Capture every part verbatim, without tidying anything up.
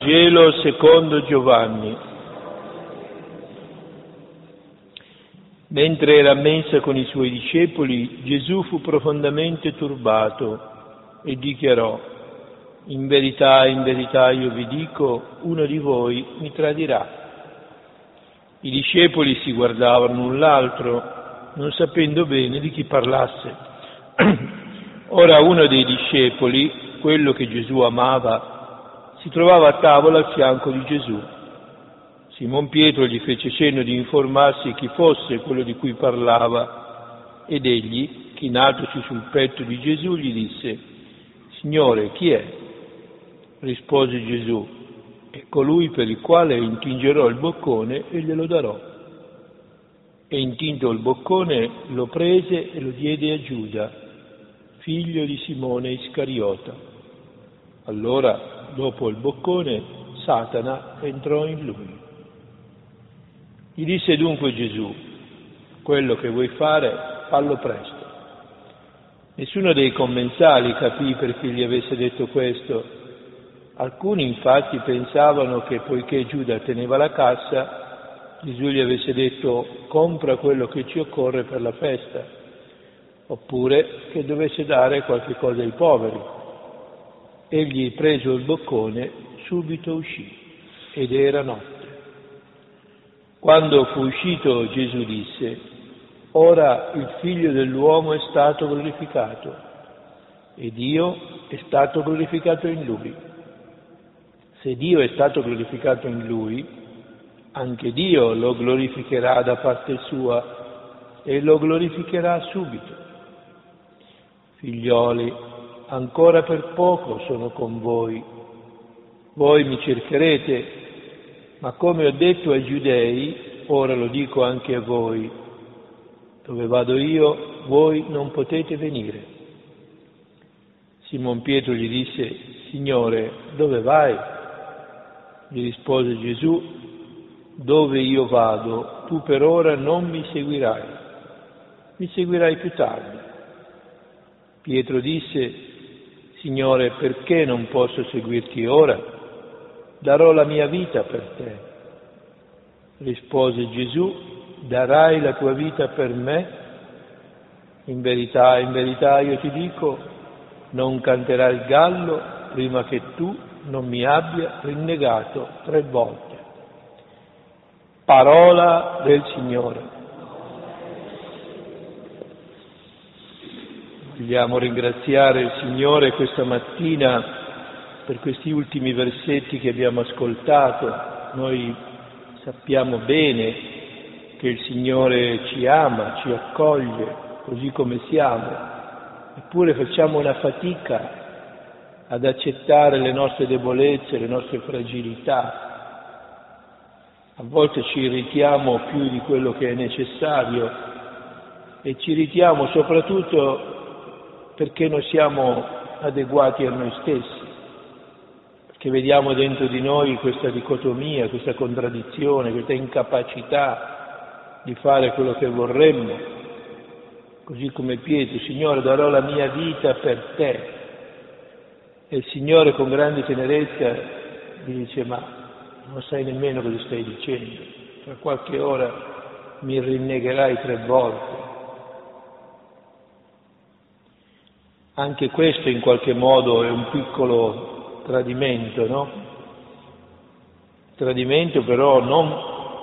Vangelo secondo Giovanni. Mentre era a mensa con i suoi discepoli, Gesù fu profondamente turbato e dichiarò: in verità, in verità io vi dico, uno di voi mi tradirà. I discepoli si guardavano l'un l'altro, non sapendo bene di chi parlasse. Ora uno dei discepoli, quello che Gesù amava, si trovava a tavola al fianco di Gesù. Simon Pietro gli fece cenno di informarsi chi fosse quello di cui parlava, ed egli, chinatosi sul petto di Gesù, gli disse: Signore, chi è? Rispose Gesù: è colui per il quale intingerò il boccone e glielo darò. E intinto il boccone lo prese e lo diede a Giuda, figlio di Simone Iscariota. Allora, dopo il boccone, Satana entrò in lui. Gli disse dunque Gesù: quello che vuoi fare, fallo presto. Nessuno dei commensali capì perché gli avesse detto questo. Alcuni infatti pensavano che poiché Giuda teneva la cassa, Gesù gli avesse detto: compra quello che ci occorre per la festa, oppure che dovesse dare qualche cosa ai poveri. Egli, preso il boccone, subito uscì, ed era notte. Quando fu uscito, Gesù disse: ora il Figlio dell'uomo è stato glorificato, e Dio è stato glorificato in Lui. Se Dio è stato glorificato in Lui, anche Dio lo glorificherà da parte sua, e lo glorificherà subito. Figlioli, ancora per poco sono con voi. Voi mi cercherete, ma come ho detto ai Giudei, ora lo dico anche a voi: dove vado io, voi non potete venire. Simon Pietro gli disse: Signore, dove vai? Gli rispose Gesù: dove io vado, tu per ora non mi seguirai, mi seguirai più tardi. Pietro disse: Signore, perché non posso seguirti ora? Darò la mia vita per te. Rispose Gesù: darai la tua vita per me? In verità, in verità io ti dico, non canterà il gallo prima che tu non mi abbia rinnegato tre volte. Parola del Signore. Vogliamo ringraziare il Signore questa mattina per questi ultimi versetti che abbiamo ascoltato. Noi sappiamo bene che il Signore ci ama, ci accoglie così come siamo, eppure facciamo una fatica ad accettare le nostre debolezze, le nostre fragilità. A volte ci irritiamo più di quello che è necessario e ci irritiamo soprattutto perché non siamo adeguati a noi stessi, perché vediamo dentro di noi questa dicotomia, questa contraddizione, questa incapacità di fare quello che vorremmo. Così come Pietro: Signore, darò la mia vita per te. E il Signore con grande tenerezza gli dice: ma non sai nemmeno cosa stai dicendo, tra qualche ora mi rinnegherai tre volte. Anche questo in qualche modo è un piccolo tradimento, no? Tradimento però non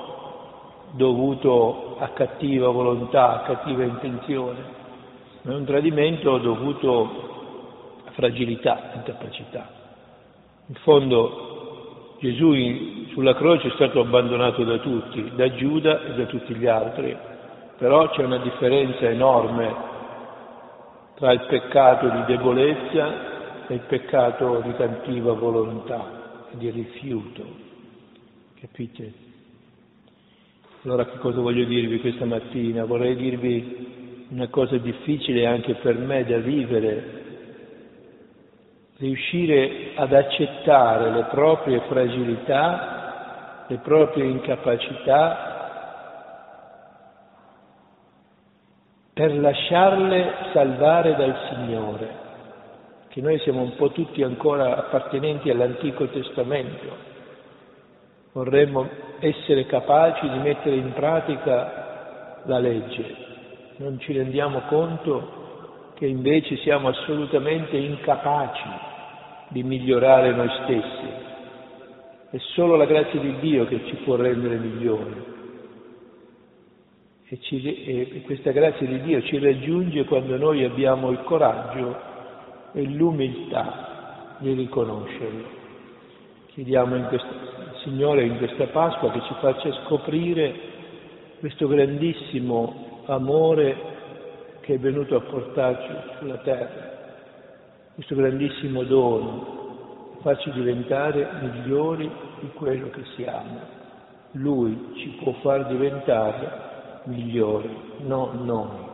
dovuto a cattiva volontà, a cattiva intenzione, ma è un tradimento dovuto a fragilità, incapacità. In fondo Gesù sulla croce è stato abbandonato da tutti, da Giuda e da tutti gli altri, però c'è una differenza enorme tra il peccato di debolezza e il peccato di cattiva volontà, di rifiuto, capite? Allora che cosa voglio dirvi questa mattina? Vorrei dirvi una cosa difficile anche per me da vivere, riuscire ad accettare le proprie fragilità, le proprie incapacità, per lasciarle salvare dal Signore. che noi siamo un po' tutti ancora appartenenti all'Antico Testamento. Vorremmo essere capaci di mettere in pratica la legge. Non ci rendiamo conto che invece siamo assolutamente incapaci di migliorare noi stessi. È solo la grazia di Dio che ci può rendere migliori. E, ci, e questa grazia di Dio ci raggiunge quando noi abbiamo il coraggio e l'umiltà di riconoscerlo. Chiediamo in questa, Signore in questa Pasqua che ci faccia scoprire questo grandissimo amore che è venuto a portarci sulla terra, questo grandissimo dono, farci diventare migliori di quello che siamo. Lui ci può far diventare migliori, non noi.